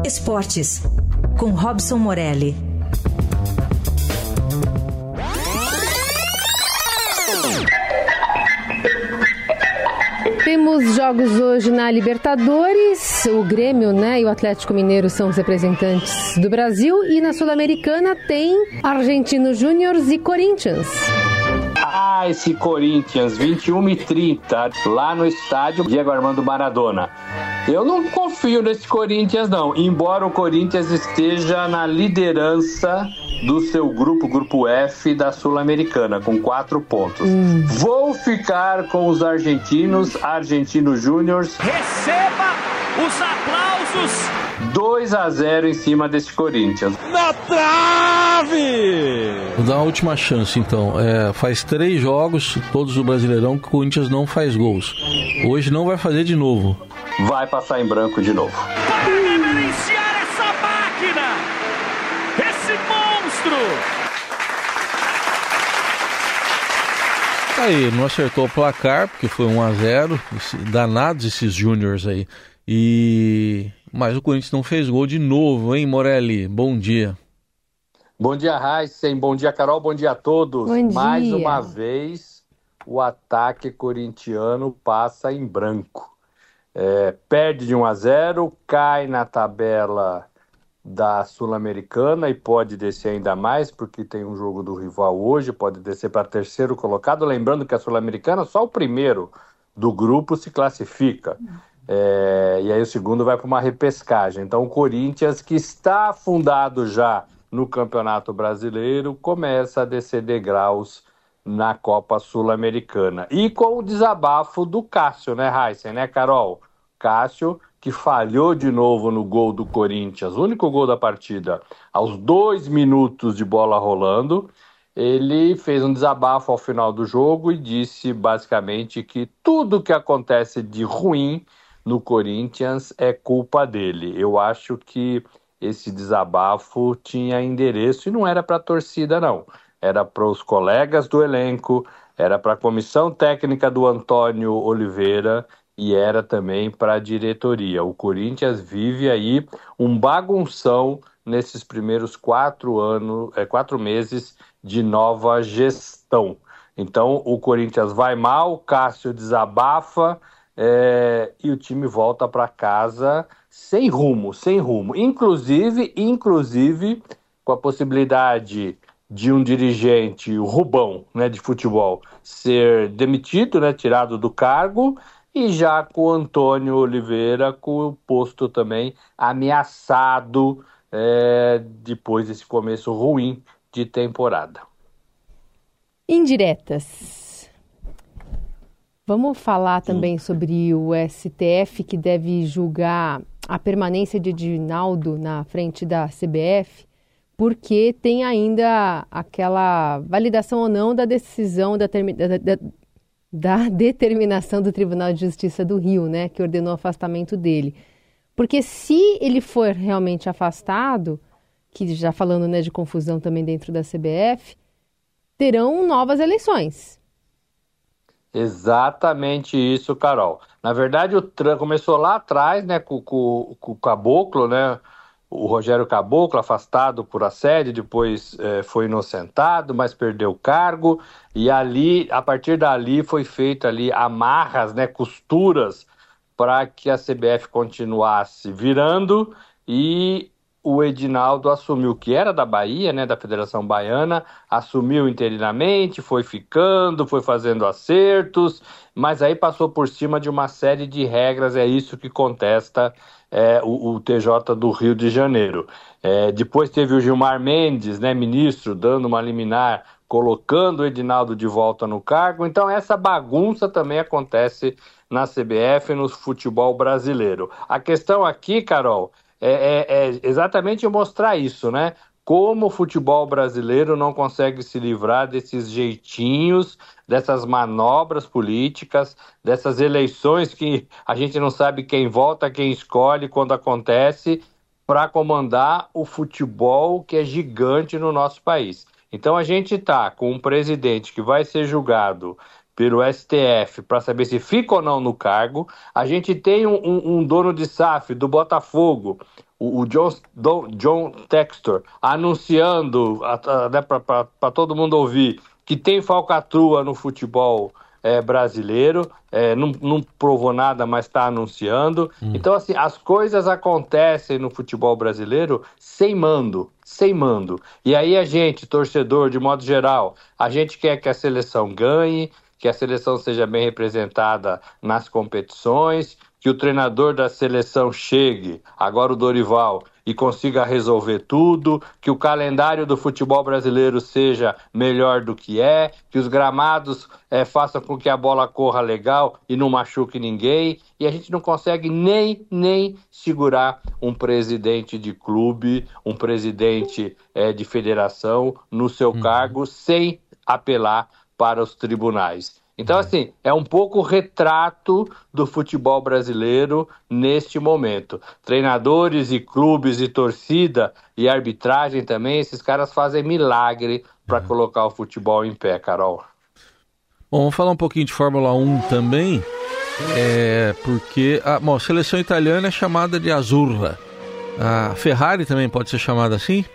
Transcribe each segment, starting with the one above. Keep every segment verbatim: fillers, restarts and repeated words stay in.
Esportes, com Robson Morelli. Temos jogos hoje na Libertadores. O Grêmio, né, e o Atlético Mineiro são os representantes do Brasil. E na Sul-Americana tem Argentinos Júniors e Corinthians. Ah, esse Corinthians, vinte e uma e trinta, lá no estádio Diego Armando Maradona. Eu não confio nesse Corinthians, não. Embora o Corinthians esteja na liderança do seu grupo, grupo F da Sul-Americana, com quatro pontos. Hum. Vou ficar com os argentinos, Argentinos Júniors. Receba os aplausos! dois a zero em cima desse Corinthians. Na trave! Vou dar uma última chance, então. É, faz três jogos, todos do Brasileirão, que o Corinthians não faz gols. Hoje não vai fazer de novo. Vai passar em branco de novo. Para reverenciar essa máquina! Esse monstro! Aí, não acertou o placar, porque foi um a zero. Danados esses júniors aí. E... Mas o Corinthians não fez gol de novo, hein, Morelli? Bom dia. Bom dia, Heisen. Bom dia, Carol. Bom dia a todos. Bom dia. Mais uma vez, o ataque corintiano passa em branco. É, perde de um a zero, cai na tabela da Sul-Americana e pode descer ainda mais, porque tem um jogo do rival hoje, pode descer para terceiro colocado. Lembrando que a Sul-Americana, só o primeiro do grupo se classifica. É, e aí o segundo vai para uma repescagem. Então o Corinthians, que está afundado já no Campeonato Brasileiro, começa a descer degraus na Copa Sul-Americana. E com o desabafo do Cássio, né, Heisen, né, Carol? Cássio, que falhou de novo no gol do Corinthians, o único gol da partida, aos dois minutos de bola rolando. Ele fez um desabafo ao final do jogo e disse basicamente que tudo que acontece de ruim no Corinthians é culpa dele. Eu acho que esse desabafo tinha endereço e não era para a torcida, não. Era para os colegas do elenco, era para a comissão técnica do Antônio Oliveira e era também para a diretoria. O Corinthians vive aí um bagunção nesses primeiros quatro anos, é, quatro meses de nova gestão. Então o Corinthians vai mal, o Cássio desabafa, É, e o time volta para casa sem rumo, sem rumo. Inclusive, inclusive com a possibilidade de um dirigente, o Rubão, né, de futebol, ser demitido, né, tirado do cargo, e já com o Antônio Oliveira com o posto também ameaçado é, depois desse começo ruim de temporada. Indiretas. Vamos falar também sobre o S T F, que deve julgar a permanência de Edinaldo na frente da C B F, porque tem ainda aquela validação ou não da decisão, da, termi- da, da, da determinação do Tribunal de Justiça do Rio, né, que ordenou o afastamento dele. Porque se ele for realmente afastado, que já falando, né, de confusão também dentro da C B F, terão novas eleições. Exatamente isso, Carol. Na verdade, o Trump começou lá atrás, né, com, com, com o Caboclo, né, o Rogério Caboclo, afastado por assédio, depois é, foi inocentado, mas perdeu o cargo, e ali, a partir dali, foi feito ali amarras, né, costuras, para que a C B F continuasse virando, e o Edinaldo assumiu, que era da Bahia, né, da Federação Baiana, assumiu interinamente, foi ficando, foi fazendo acertos, mas aí passou por cima de uma série de regras, é isso que contesta é, o, o T J do Rio de Janeiro. É, depois teve o Gilmar Mendes, né, ministro, dando uma liminar, colocando o Edinaldo de volta no cargo, então essa bagunça também acontece na C B F e no futebol brasileiro. A questão aqui, Carol, É, é, é exatamente mostrar isso, né? Como o futebol brasileiro não consegue se livrar desses jeitinhos, dessas manobras políticas, dessas eleições que a gente não sabe quem vota, quem escolhe quando acontece, para comandar o futebol que é gigante no nosso país. Então a gente está com um presidente que vai ser julgado pelo S T F para saber se fica ou não no cargo. A gente tem um, um, um dono de S A F do Botafogo, o, o John, Don, John Textor, anunciando né, para todo mundo ouvir que tem falcatrua no futebol é, brasileiro, é, não, não provou nada, mas está anunciando. Hum. Então, assim, as coisas acontecem no futebol brasileiro sem mando, sem mando. E aí a gente, torcedor, de modo geral, a gente quer que a seleção ganhe, que a seleção seja bem representada nas competições, que o treinador da seleção chegue, agora o Dorival, e consiga resolver tudo, que o calendário do futebol brasileiro seja melhor do que é, que os gramados é, façam com que a bola corra legal e não machuque ninguém, e a gente não consegue nem, nem segurar um presidente de clube, um presidente é, de federação no seu hum. cargo, sem apelar para os tribunais. Então, assim, é um pouco o retrato do futebol brasileiro neste momento. Treinadores e clubes e torcida e arbitragem também, esses caras fazem milagre para uhum. colocar o futebol em pé, Carol. Bom, vamos falar um pouquinho de Fórmula um também, é, porque a, bom, a seleção italiana é chamada de Azzurra. A Ferrari também pode ser chamada assim?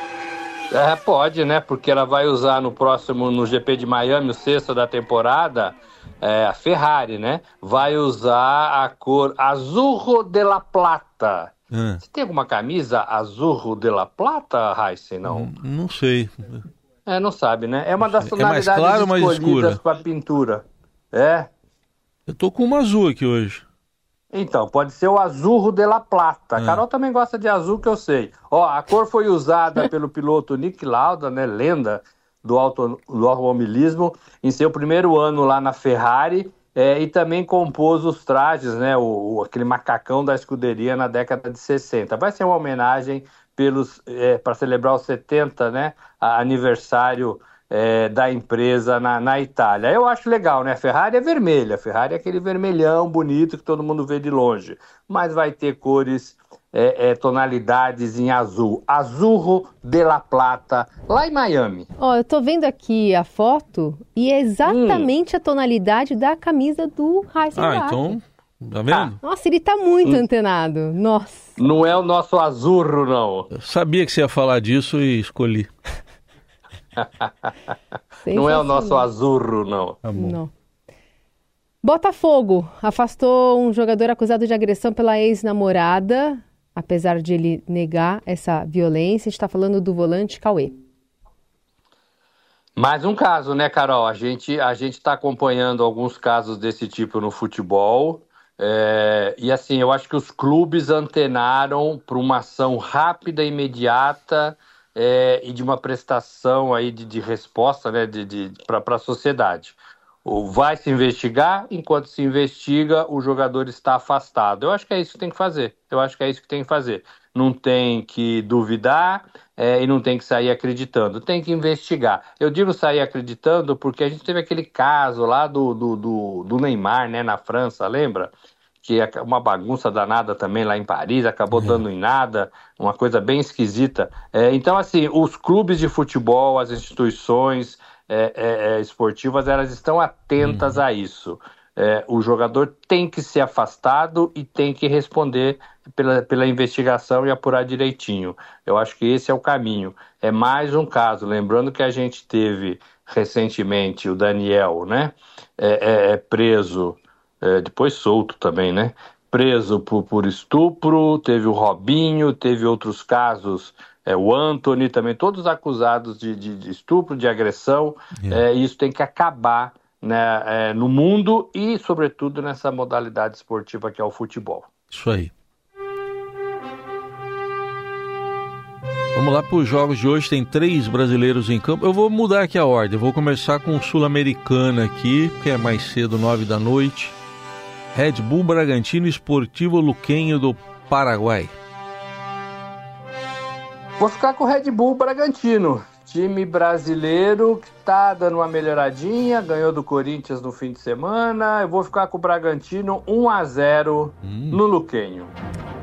É, pode, né? Porque ela vai usar no próximo, no G P de Miami, o sexto da temporada, é, a Ferrari, né? Vai usar a cor Azzurro della Plata. Hum. Você tem alguma camisa Azzurro della Plata, Raíssa? Não? Hum, não sei. É, não sabe, né? É uma das tonalidades é mais claro, escolhidas para pintura. É? Eu tô com uma azul aqui hoje. Então, pode ser o Azzurro della Plata. A é. Carol também gosta de azul, que eu sei. Ó, a cor foi usada pelo piloto Niki Lauda, né, lenda do, auto, do automobilismo, em seu primeiro ano lá na Ferrari, é, e também compôs os trajes, né, o, o, aquele macacão da escuderia na década de sessenta. Vai ser uma homenagem pelos é, para celebrar os setenta, né, aniversário É, da empresa na, na Itália. Eu acho legal, né? A Ferrari é vermelha, a Ferrari é aquele vermelhão bonito que todo mundo vê de longe, mas vai ter cores, é, é, tonalidades em azul. Azzurro della Plata, lá em Miami. Ó, oh, eu tô vendo aqui a foto e é exatamente hum. a tonalidade da camisa do Heisenberg. Ah, então, tá vendo? Ah. Nossa, ele tá muito hum. antenado. Nossa. Não é o nosso Azzurro, não. Eu sabia que você ia falar disso e escolhi. Não é o nosso Azzurro, não. Tá bom. Não. Botafogo afastou um jogador acusado de agressão pela ex-namorada, apesar de ele negar essa violência. A gente está falando do volante Cauê. Mais um caso, né, Carol? A gente a gente está acompanhando alguns casos desse tipo no futebol. É, e assim, eu acho que os clubes antenaram para uma ação rápida e imediata É, e de uma prestação aí de, de resposta, né, de, de, para a sociedade. Vai se investigar, enquanto se investiga, o jogador está afastado. Eu acho que é isso que tem que fazer. Eu acho que é isso que tem que fazer. Não tem que duvidar é, e não tem que sair acreditando. Tem que investigar. Eu digo sair acreditando porque a gente teve aquele caso lá do, do, do, do Neymar, né, na França, lembra? Que é uma bagunça danada também lá em Paris, acabou uhum. dando em nada, uma coisa bem esquisita. É, então, assim, os clubes de futebol, as instituições é, é, esportivas, elas estão atentas uhum. a isso. É, o jogador tem que ser afastado e tem que responder pela, pela investigação e apurar direitinho. Eu acho que esse é o caminho. É mais um caso, lembrando que a gente teve recentemente o Daniel, né, é, é, preso... É, depois solto também, né? Preso por, por estupro, teve o Robinho, teve outros casos, é, o Anthony também, todos acusados de, de, de estupro, de agressão. Yeah. É, isso tem que acabar, né, é, no mundo e, sobretudo, nessa modalidade esportiva que é o futebol. Isso aí. Vamos lá para os jogos de hoje, tem três brasileiros em campo. Eu vou mudar aqui a ordem, eu vou começar com o Sul-Americana aqui, que é mais cedo, nove da noite. Red Bull Bragantino Esportivo Luquenho do Paraguai. Vou ficar com o Red Bull Bragantino. Time brasileiro que tá dando uma melhoradinha, ganhou do Corinthians no fim de semana. Eu vou ficar com o Bragantino um a zero hum. no Luquenho.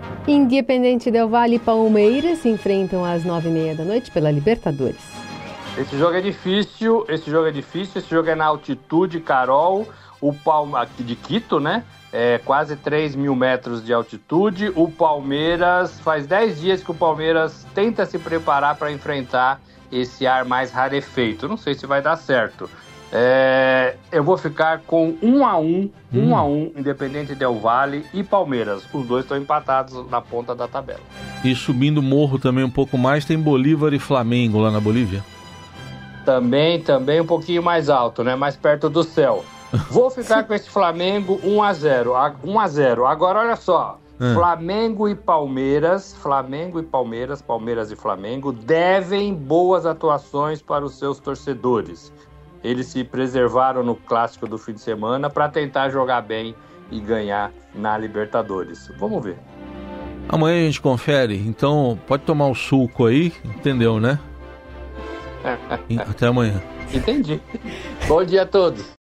Independente Del Valle e Palmeiras se enfrentam às nove e meia da noite pela Libertadores. Esse jogo é difícil, esse jogo é difícil, esse jogo é na altitude, Carol, o Palma, aqui de Quito, né? É quase três mil metros de altitude. O Palmeiras, faz dez dias que o Palmeiras tenta se preparar para enfrentar esse ar mais rarefeito. Não sei se vai dar certo. É, eu vou ficar com um a um, um hum. a um, Independente Del Valle e Palmeiras. Os dois estão empatados na ponta da tabela. E subindo o morro também um pouco mais, tem Bolívar e Flamengo lá na Bolívia. Também, também um pouquinho mais alto, né? Mais perto do céu. Vou ficar com esse Flamengo um a zero. um a zero. Agora, olha só. É. Flamengo e Palmeiras, Flamengo e Palmeiras, Palmeiras e Flamengo devem boas atuações para os seus torcedores. Eles se preservaram no clássico do fim de semana para tentar jogar bem e ganhar na Libertadores. Vamos ver. Amanhã a gente confere, então pode tomar o suco aí, entendeu, né? Até amanhã. Entendi. Bom dia a todos.